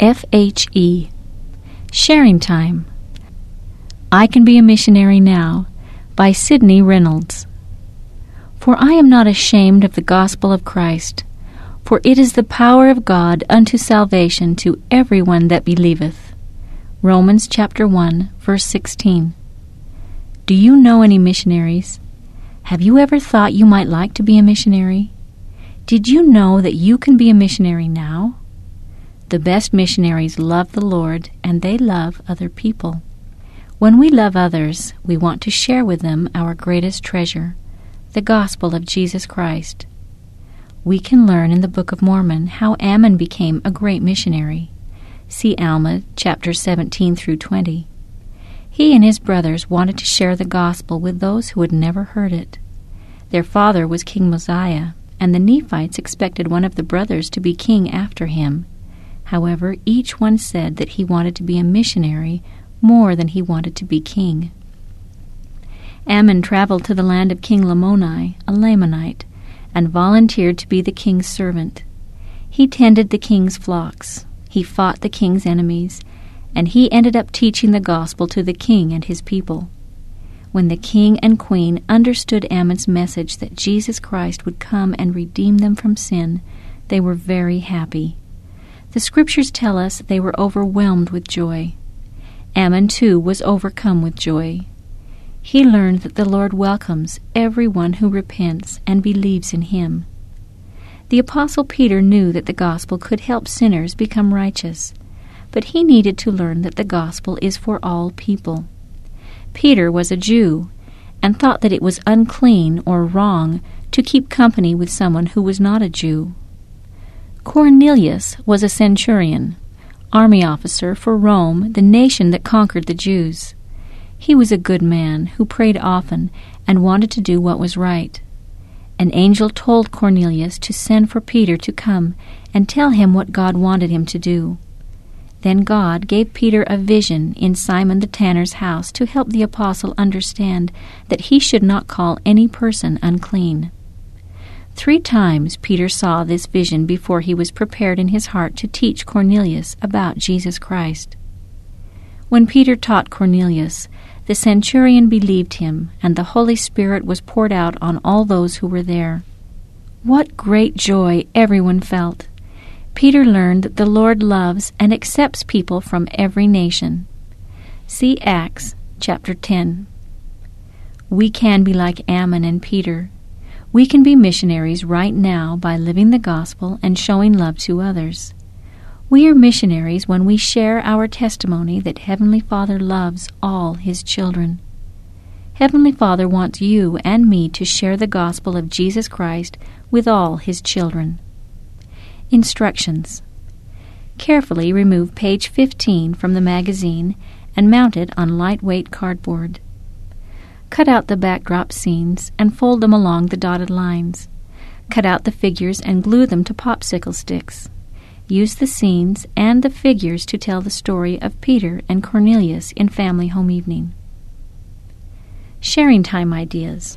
FHE. Sharing Time. I Can Be a Missionary Now by Sidney Reynolds. For I am not ashamed of the gospel of Christ, for it is the power of God unto salvation to every one that believeth. Romans chapter 1, verse 16. Do you know any missionaries? Have you ever thought you might like to be a missionary? Did you know that you can be a missionary now? The best missionaries love the Lord, and they love other people. When we love others, we want to share with them our greatest treasure, the gospel of Jesus Christ. We can learn in the Book of Mormon how Ammon became a great missionary. See Alma, chapters 17 through 20. He and his brothers wanted to share the gospel with those who had never heard it. Their father was King Mosiah, and the Nephites expected one of the brothers to be king after him. However, each one said that he wanted to be a missionary more than he wanted to be king. Ammon traveled to the land of King Lamoni, a Lamanite, and volunteered to be the king's servant. He tended the king's flocks. He fought the king's enemies, and he ended up teaching the gospel to the king and his people. When the king and queen understood Ammon's message that Jesus Christ would come and redeem them from sin, they were very happy. The scriptures tell us they were overwhelmed with joy. Ammon, too, was overcome with joy. He learned that the Lord welcomes everyone who repents and believes in him. The Apostle Peter knew that the gospel could help sinners become righteous, but he needed to learn that the gospel is for all people. Peter was a Jew and thought that it was unclean or wrong to keep company with someone who was not a Jew. Cornelius was a centurion, army officer for Rome, the nation that conquered the Jews. He was a good man who prayed often and wanted to do what was right. An angel told Cornelius to send for Peter to come and tell him what God wanted him to do. Then God gave Peter a vision in Simon the tanner's house to help the apostle understand that he should not call any person unclean. 3 times Peter saw this vision before he was prepared in his heart to teach Cornelius about Jesus Christ. When Peter taught Cornelius, the centurion believed him, and the Holy Spirit was poured out on all those who were there. What great joy everyone felt! Peter learned that the Lord loves and accepts people from every nation. See Acts chapter 10. We can be like Ammon and Peter. We can be missionaries right now by living the gospel and showing love to others. We are missionaries when we share our testimony that Heavenly Father loves all His children. Heavenly Father wants you and me to share the gospel of Jesus Christ with all His children. Instructions. Carefully remove page 15 from the magazine and mount it on lightweight cardboard. Cut out the backdrop scenes and fold them along the dotted lines. Cut out the figures and glue them to popsicle sticks. Use the scenes and the figures to tell the story of Peter and Cornelius in Family Home Evening. Sharing Time Ideas.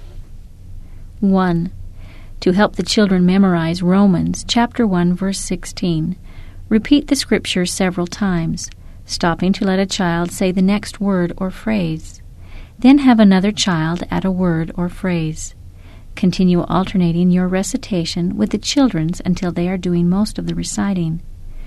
1. To help the children memorize Romans chapter 1, verse 16, repeat the scripture several times, stopping to let a child say the next word or phrase. Then have another child add a word or phrase. Continue alternating your recitation with the children's until they are doing most of the reciting.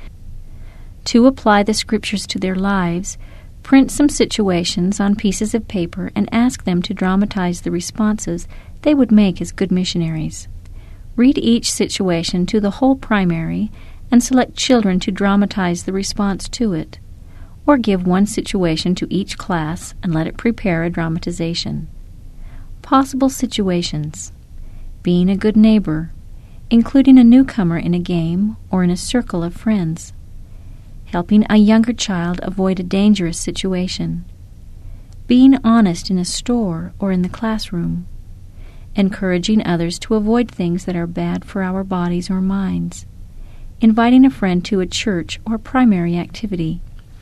To apply the scriptures to their lives, print some situations on pieces of paper and ask them to dramatize the responses they would make as good missionaries. Read each situation to the whole primary and select children to dramatize the response to it, or give one situation to each class and let it prepare a dramatization. Possible situations: being a good neighbor, including a newcomer in a game or in a circle of friends, helping a younger child avoid a dangerous situation, being honest in a store or in the classroom, encouraging others to avoid things that are bad for our bodies or minds, inviting a friend to a church or primary activity.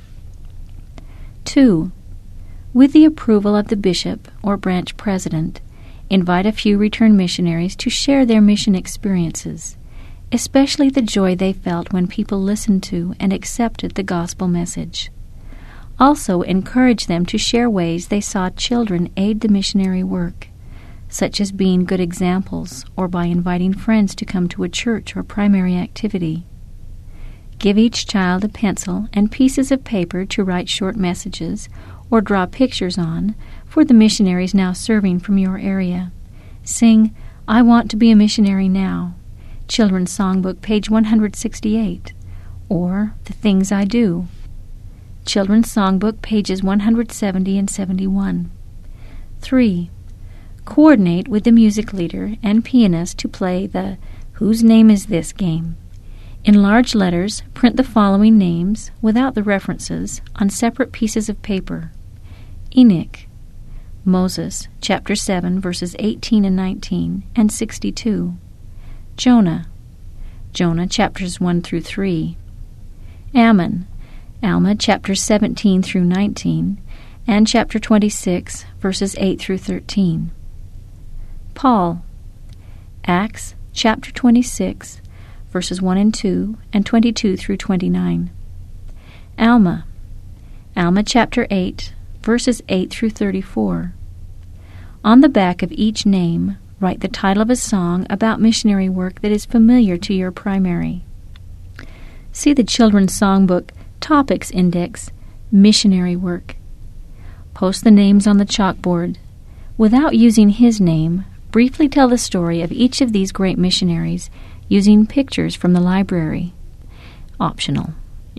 2. With the approval of the bishop or branch president, invite a few return missionaries to share their mission experiences. especially the joy they felt when people listened to and accepted the gospel message. Also, encourage them to share ways they saw children aid the missionary work, such as being good examples or by inviting friends to come to a church or primary activity. Give each child a pencil and pieces of paper to write short messages or draw pictures on for the missionaries now serving from your area. Sing, "I Want to Be a Missionary Now," Children's Songbook, page 168, or "The Things I Do," Children's Songbook, pages 170 and 71. 3. Coordinate with the music leader and pianist to play the "Whose Name Is This" game. In large letters, print the following names, without the references, on separate pieces of paper. Enoch, Moses, chapter 7, verses 18 and 19, and 62. Jonah, chapters 1 through 3. Ammon, Alma, chapters 17 through 19, and chapter 26, verses 8 through 13. Paul, Acts, chapter 26, verses 1 and 2, and 22 through 29. Alma, chapter 8, verses 8 through 34. On the back of each name, write the title of a song about missionary work that is familiar to your primary. See the Children's Songbook Topics Index, Missionary Work. Post the names on the chalkboard. Without using his name, briefly tell the story of each of these great missionaries using pictures from the library. Optional.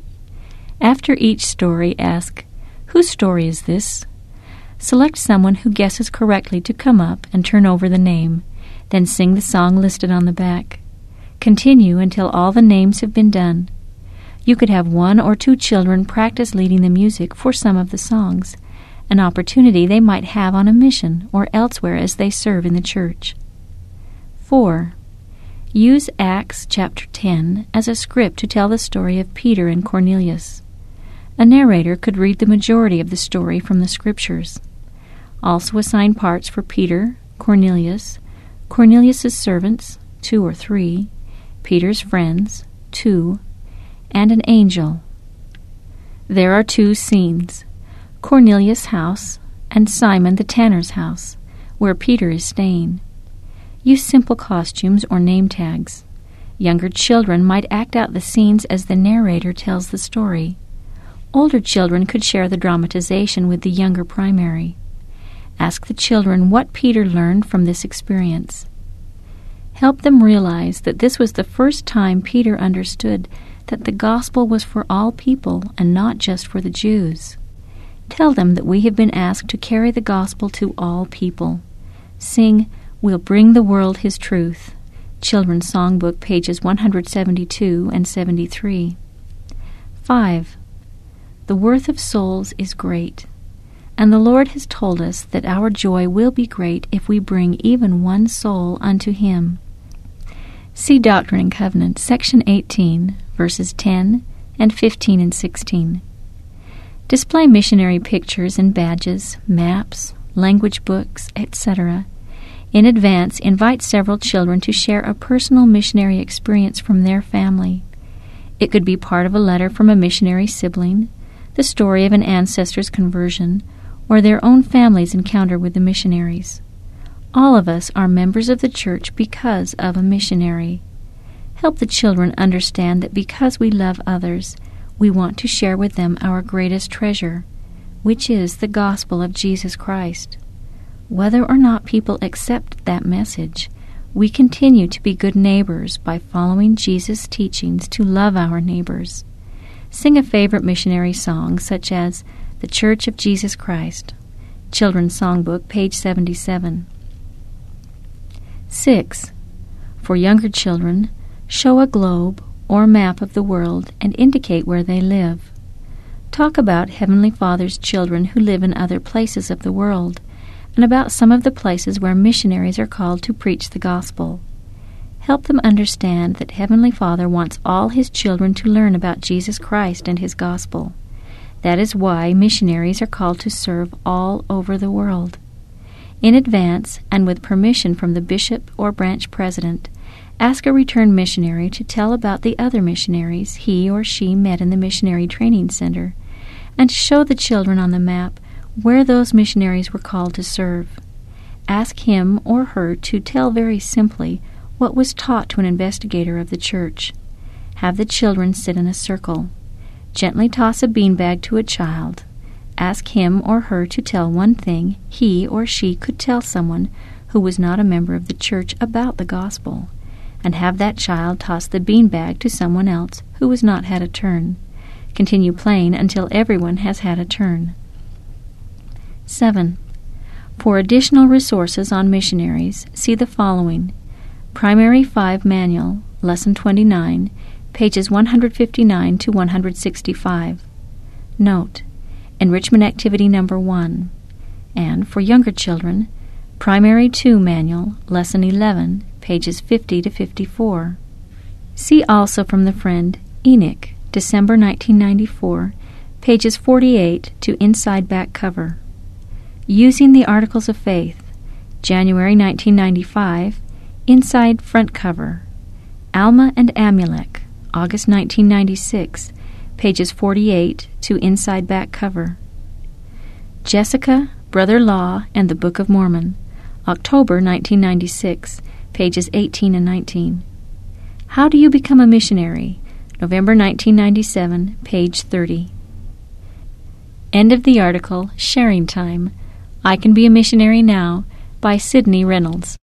After each story, ask, "Whose story is this?" Select someone who guesses correctly to come up and turn over the name, then sing the song listed on the back. Continue until all the names have been done. You could have 1 or 2 children practice leading the music for some of the songs, an opportunity they might have on a mission or elsewhere as they serve in the church. 4. Use Acts chapter 10 as a script to tell the story of Peter and Cornelius. A narrator could read the majority of the story from the Scriptures. Also assign parts for Peter, Cornelius, Cornelius's servants, 2 or 3, Peter's friends, 2, and an angel. There are 2 scenes, Cornelius' house and Simon the tanner's house, where Peter is staying. Use simple costumes or name tags. Younger children might act out the scenes as the narrator tells the story. Older children could share the dramatization with the younger primary. Ask the children what Peter learned from this experience. Help them realize that this was the first time Peter understood that the gospel was for all people and not just for the Jews. Tell them that we have been asked to carry the gospel to all people. Sing, "We'll Bring the World His Truth," Children's Songbook, pages 172 and 73. 5. The worth of souls is great, and the Lord has told us that our joy will be great if we bring even one soul unto Him. See Doctrine and Covenants, section 18, verses 10 and 15 and 16. Display missionary pictures and badges, maps, language books, etc. In advance, invite several children to share a personal missionary experience from their family. It could be part of a letter from a missionary sibling, the story of an ancestor's conversion, or their own family's encounter with the missionaries. All of us are members of the church because of a missionary. Help the children understand that because we love others, we want to share with them our greatest treasure, which is the gospel of Jesus Christ. Whether or not people accept that message, we continue to be good neighbors by following Jesus' teachings to love our neighbors. Sing a favorite missionary song, such as "The Church of Jesus Christ," Children's Songbook, page 77. 6. For younger children, show a globe or map of the world and indicate where they live. Talk about Heavenly Father's children who live in other places of the world, and about some of the places where missionaries are called to preach the gospel. Help them understand that Heavenly Father wants all His children to learn about Jesus Christ and His gospel. That is why missionaries are called to serve all over the world. In advance, and with permission from the bishop or branch president, Ask a returned missionary to tell about the other missionaries he or she met in the Missionary Training Center, and to show the children on the map where those missionaries were called to serve. Ask him or her to tell very simply what was taught to an investigator of the church. Have the children sit in a circle. Gently toss a beanbag to a child. Ask him or her to tell one thing he or she could tell someone who was not a member of the church about the gospel, and have that child toss the beanbag to someone else who has not had a turn. Continue playing until everyone has had a turn. 7. For additional resources on missionaries, see the following: Primary 5 Manual, Lesson 29, pages 159 to 165. Note: Enrichment Activity Number 1. And for younger children, Primary 2 Manual, Lesson 11, pages 50 to 54. See also from the friend Enoch, December 1994, pages 48 to inside back cover. Using the Articles of Faith, January 1995, inside front cover. Alma and Amulek, August 1996, pages 48 to inside back cover. Jessica, Brother Law, and the Book of Mormon, October 1996, pages 18 and 19. How Do You Become a Missionary? November 1997, page 30. End of the article, Sharing Time. I Can Be a Missionary Now, by Sidney Reynolds.